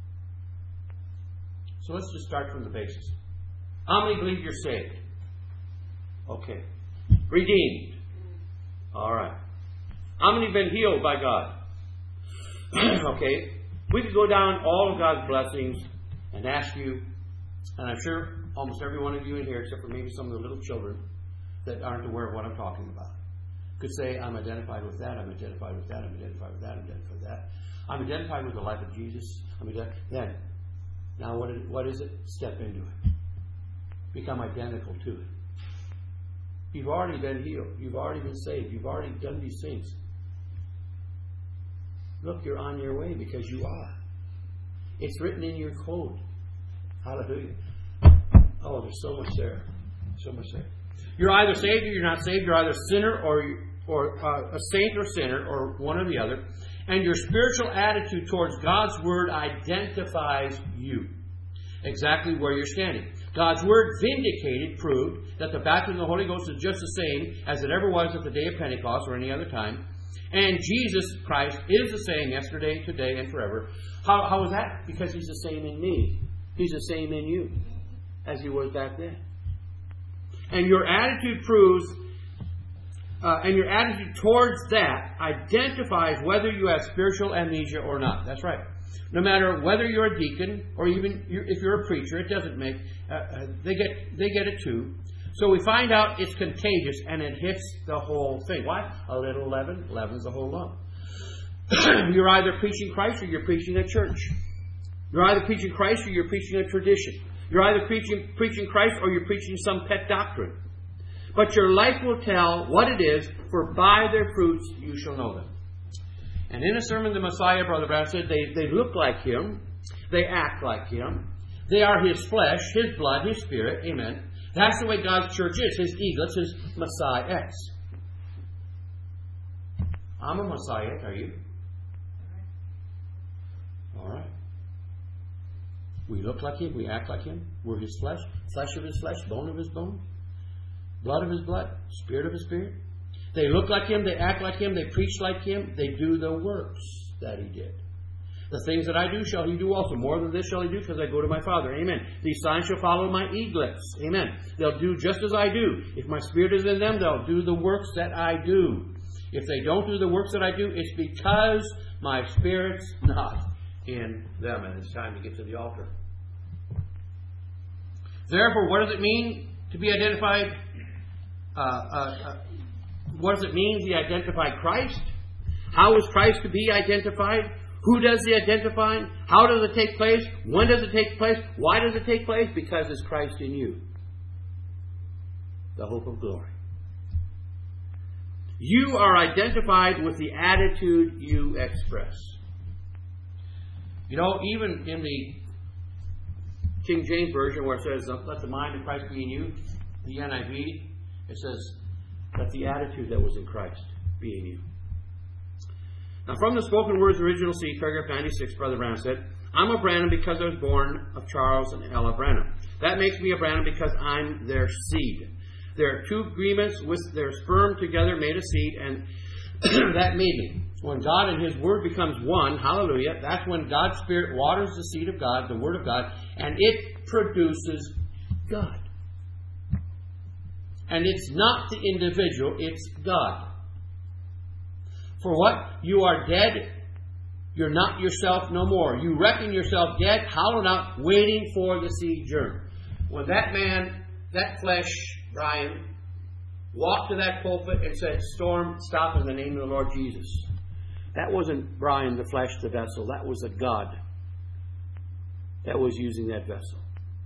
So let's just start from the basis. How many believe you're saved? Okay. Redeemed. All right. How many have been healed by God? Okay. We could go down all of God's blessings and ask you, and I'm sure almost every one of you in here, except for maybe some of the little children that aren't aware of what I'm talking about, could say, I'm identified with that, I'm identified with that, I'm identified with that, I'm identified with that. I'm identified with the life of Jesus. Then, now what is it? Step into it. Become identical to it. You've already been healed. You've already been saved. You've already done these things. Look, you're on your way because you are. It's written in your code. Hallelujah. Oh, there's so much there. So much there. You're either saved or you're not saved. You're either sinner or a saint or sinner, or one or the other. And your spiritual attitude towards God's Word identifies you. Exactly where you're standing. God's Word vindicated, proved that the baptism of the Holy Ghost is just the same as it ever was at the day of Pentecost or any other time. And Jesus Christ is the same yesterday, today, and forever. How is that? Because He's the same in me. He's the same in you as He was back then. And your attitude proves, and your attitude towards that identifies whether you have spiritual amnesia or not. That's right. No matter whether you're a deacon or even if you're a preacher, it doesn't make. They get it too. So we find out it's contagious and it hits the whole thing. Why? A little leaven leavens the whole lump. You're either preaching Christ or you're preaching a church. You're either preaching Christ or you're preaching a tradition. You're either preaching Christ or you're preaching some pet doctrine. But your life will tell what it is, for by their fruits you shall know them. And in a sermon, the Messiah, Brother Branham said, they look like Him. They act like Him. They are His flesh, His blood, His spirit. Amen. That's the way God's church is. His eaglets, His Messiah X. I'm a Messiah, are you? All right. We look like Him. We act like Him. We're His flesh. Flesh of His flesh. Bone of His bone. Blood of His blood. Spirit of His spirit. They look like Him. They act like Him. They preach like Him. They do the works that He did. The things that I do shall He do also. More than this shall He do, because I go to my Father. Amen. These signs shall follow my eaglets. Amen. They'll do just as I do. If my Spirit is in them, they'll do the works that I do. If they don't do the works that I do, it's because my Spirit's not in them. And it's time to get to the altar. Therefore, what does it mean to be identified? What does it mean to identify Christ? How is Christ to be identified? Who does the identifying? How does it take place? When does it take place? Why does it take place? Because it's Christ in you, the hope of glory. You are identified with the attitude you express. You know, even in the King James Version, where it says, let the mind of Christ be in you, the NIV, it says, let the attitude that was in Christ be in you. Now, from the Spoken Words Original C, paragraph 96, Brother Branham said, I'm a Branham because I was born of Charles and Ella Branham. That makes me a Branham because I'm their seed. There are two agreements with their sperm together made a seed, and that made me. When God and His Word becomes one, hallelujah, that's when God's Spirit waters the seed of God, the Word of God, and it produces God. And it's not the individual, it's God. For what? You are dead. You're not yourself no more. You reckon yourself dead, hollowed out, waiting for the seed germ. When that man, that flesh, Brian, walked to that pulpit and said, storm, stop in the name of the Lord Jesus. That wasn't Brian, the flesh, the vessel. That was a God that was using that vessel.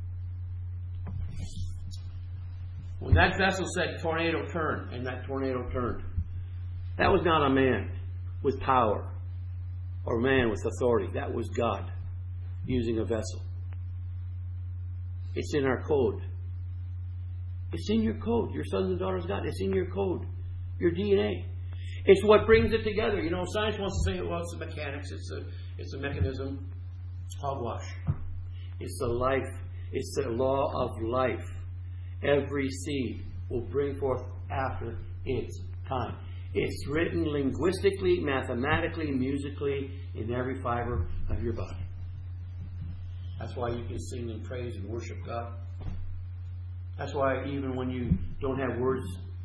When that vessel said, tornado turn, and that tornado turned, that was not a man with power or a man with authority. That was God using a vessel. It's in our code. It's in your code. Your sons and daughters of God. It's in your code. Your DNA. It's what brings it together. You know, science wants to say, well, it's the mechanics. It's the mechanism. Hogwash. It's the life. It's the law of life. Every seed will bring forth after its time. It's written linguistically, mathematically, musically in every fiber of your body. That's why you can sing and praise and worship God. That's why even when you don't have words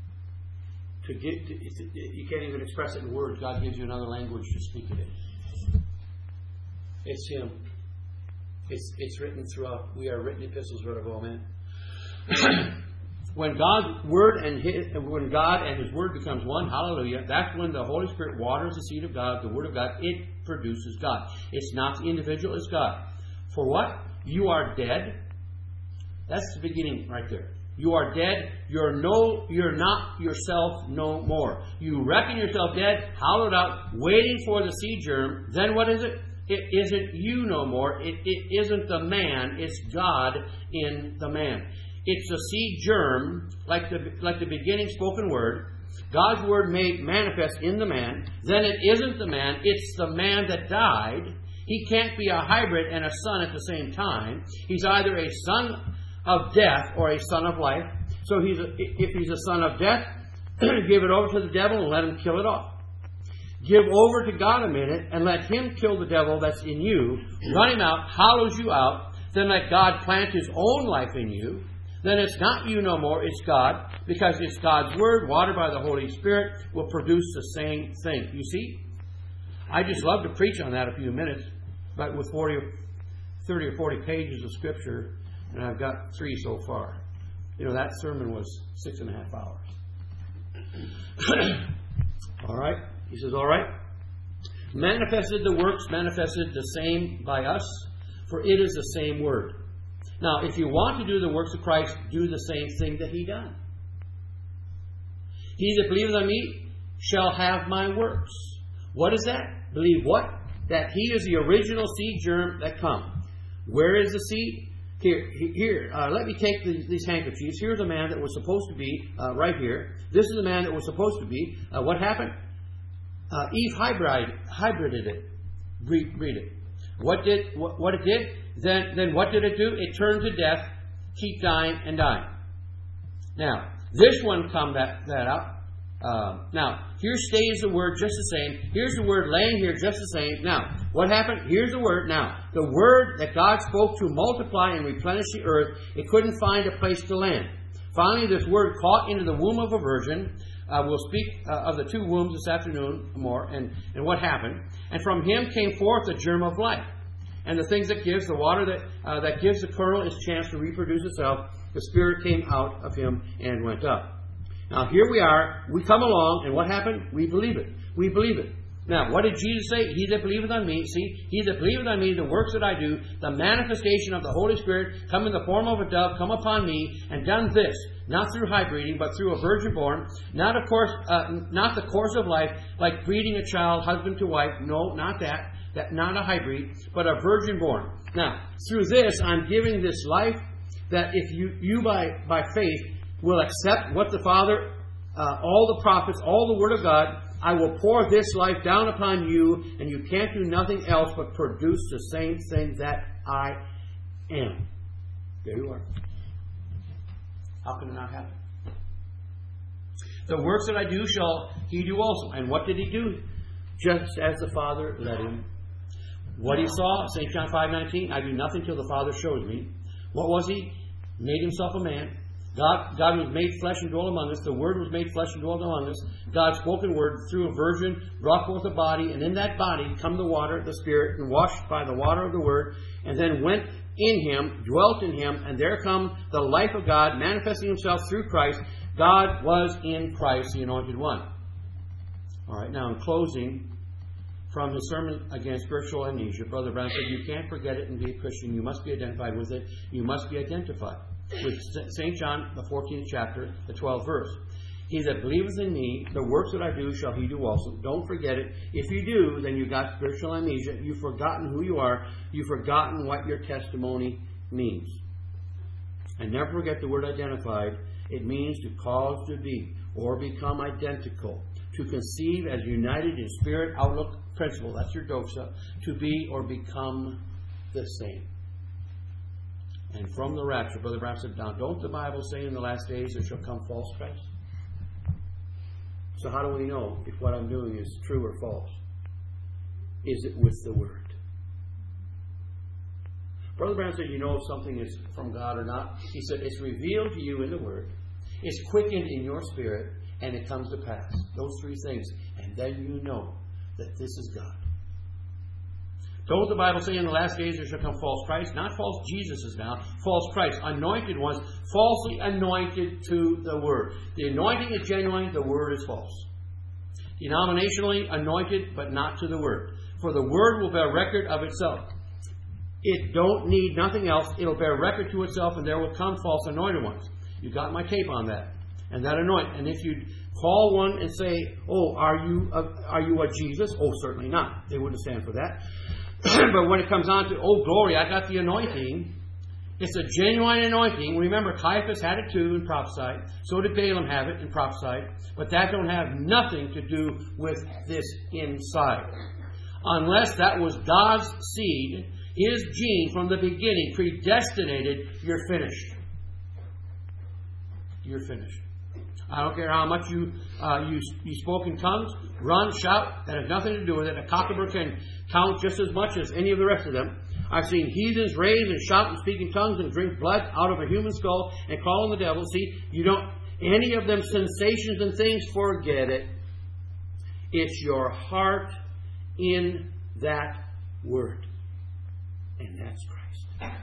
you can't even express it in words, God gives you another language to speak it in. It's Him. It's written throughout. We are written epistles read of all men. When God's Word when God and His Word becomes one, hallelujah, that's when the Holy Spirit waters the seed of God, the Word of God. It produces God. It's not the individual, it's God. For what? You are dead. That's the beginning right there. You are dead. You're not yourself no more. You reckon yourself dead, hollowed out, waiting for the seed germ. Then what is it? It isn't you no more. It isn't the man. It's God in the man. It's the seed germ, like the beginning spoken word. God's word made manifest in the man. Then it isn't the man. It's the man that died. He can't be a hybrid and a son at the same time. He's either a son of death or a son of life. So if he's a son of death, give it over to the devil and let him kill it off. Give over to God a minute and let Him kill the devil that's in you. Run him out, hollows you out. Then let God plant His own life in you. Then it's not you no more, it's God. Because it's God's Word, watered by the Holy Spirit, will produce the same thing. You see? I just love to preach on that a few minutes. But with 30 or 40 pages of Scripture, and I've got 3 so far. You know, that sermon was 6.5 hours. All right? He says, all right. manifested the works, manifested the same by us, for it is the same word. Now, if you want to do the works of Christ, do the same thing that He done. He that believeth on me shall have my works. What is that? Believe what? That He is the original seed germ that come. Where is the seed? Here. Let me take these handkerchiefs. Here's a man that was supposed to be right here. This is a man that was supposed to be. What happened? Eve hybrided it. Read it. What it did? Then what did it do? It turned to death, keep dying and dying. Now, this one come that up. Now, here stays the word just the same. Here's the word laying here just the same. Now, what happened? Here's the word. Now, the word that God spoke to multiply and replenish the earth, it couldn't find a place to land. Finally, this word caught into the womb of a virgin. We'll speak of the two wombs this afternoon more and what happened. And from him came forth the germ of life. And the things that gives, the water that gives the kernel its chance to reproduce itself, the Spirit came out of him and went up. Now here we are, we come along, and what happened? We believe it. We believe it. Now, what did Jesus say? He that believeth on me, see, he that believeth on me, the works that I do, the manifestation of the Holy Spirit, come in the form of a dove, come upon me, and done this, not through high breeding, but through a virgin born, not the course of life, like breeding a child, husband to wife, no, not that not a hybrid, but a virgin born. Now, through this, I'm giving this life that if you by faith will accept what the Father, all the prophets, all the Word of God, I will pour this life down upon you, and you can't do nothing else but produce the same thing that I am. There you are. How can it not happen? The works that I do shall he do also. And what did he do? Just as the Father led him. What he saw, St. John 5:19, I do nothing till the Father shows me. What was he? Made himself a man. God was made flesh and dwelt among us. The Word was made flesh and dwelt among us. God's spoken Word through a virgin brought forth a body, and in that body come the water, the Spirit, and washed by the water of the Word, and then went in him, dwelt in him, and there come the life of God manifesting himself through Christ. God was in Christ, the Anointed One. All right, now in closing, from his sermon against spiritual amnesia, Brother Brown said, you can't forget it and be a Christian. You must be identified with it. You must be identified with St. John, the 14th chapter, the 12th verse. He that believeth in me, the works that I do shall he do also. Don't forget it. If you do, then you've got spiritual amnesia. You've forgotten who you are. You've forgotten what your testimony means. And never forget the word identified. It means to cause to be or become identical. To conceive as united in spirit, outlook, principle. That's your doxa. To be or become the same. And from the rapture, Brother Brown said, now, don't the Bible say in the last days there shall come false Christ? So how do we know if what I'm doing is true or false? Is it with the Word? Brother Brown said, you know if something is from God or not? He said, it's revealed to you in the Word. It's quickened in your spirit, and it comes to pass. Those three things. And then you know that this is God. Don't the Bible say in the last days there shall come false Christ? Not false Jesuses now. False Christ. Anointed ones. Falsely anointed to the Word. The anointing is genuine. The Word is false. Denominationally anointed, but not to the Word. For the Word will bear record of itself. It don't need nothing else. It'll bear record to itself, and there will come false anointed ones. You got my tape on that. And that anoint. And if you call one and say, oh, are you a Jesus? Oh, certainly not. They wouldn't stand for that. But when it comes on to, oh, glory, I got the anointing. It's a genuine anointing. Remember, Caiaphas had it too and prophesied. So did Balaam have it and prophesied. But that don't have nothing to do with this inside. Unless that was God's seed, His gene from the beginning, predestinated, you're finished. You're finished. I don't care how much you spoke in tongues, run, shout. That has nothing to do with it. A cockabur can count just as much as any of the rest of them. I've seen heathens rave and shout and speak in tongues and drink blood out of a human skull and call on the devil. See, you don't, any of them sensations and things, forget it. It's your heart in that Word. And that's Christ.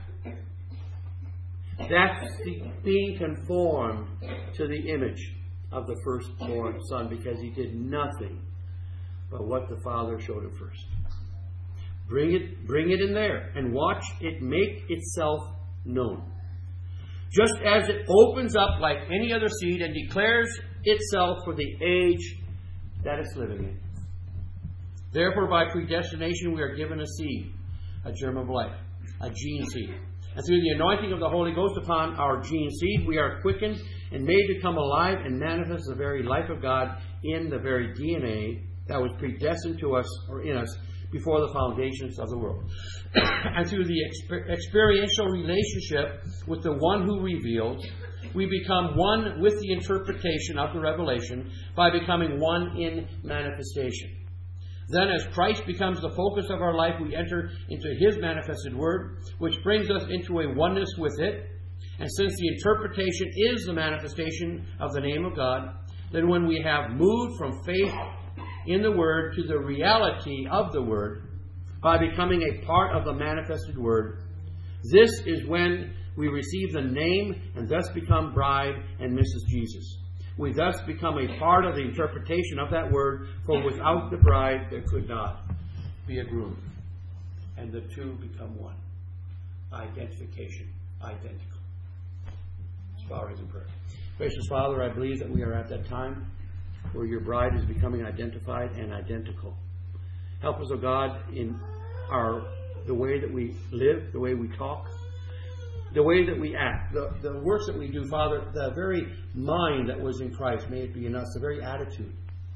That's being conformed to the image of the firstborn Son, because He did nothing but what the Father showed him first. Bring it in there and watch it make itself known. Just as it opens up like any other seed and declares itself for the age that it's living in. Therefore, by predestination, we are given a seed, a germ of life, a gene seed. And through the anointing of the Holy Ghost upon our gene seed, we are quickened and made to come alive and manifest the very life of God in the very DNA that was predestined to us or in us before the foundations of the world. And through the experiential relationship with the one who reveals, we become one with the interpretation of the revelation by becoming one in manifestation. Then as Christ becomes the focus of our life, we enter into His manifested Word, which brings us into a oneness with it. And since the interpretation is the manifestation of the name of God, then when we have moved from faith in the Word to the reality of the Word, by becoming a part of the manifested Word, this is when we receive the name and thus become bride and Mrs. Jesus. We thus become a part of the interpretation of that word, for without the bride there could not be a groom. And the two become one. Identification. Identical. Let's bow our heads in prayer. Gracious Father, I believe that we are at that time where your bride is becoming identified and identical. Help us, O God, in the way that we live, the way we talk, the way that we act, the works that we do, Father, the very mind that was in Christ, may it be in us, the very attitude.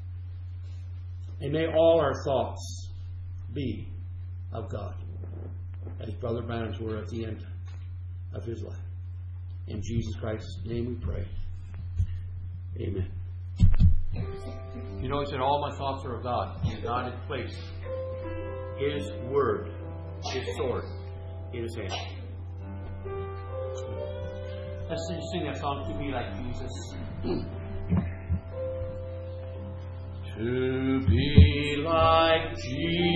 And may all our thoughts be of God, as Brother Branham's were at the end of his life. In Jesus Christ's name we pray. Amen. You know, he said, all my thoughts are of God. And God had placed His Word, His sword, in His hand. Let's sing that song, To Be Like Jesus. To be like Jesus.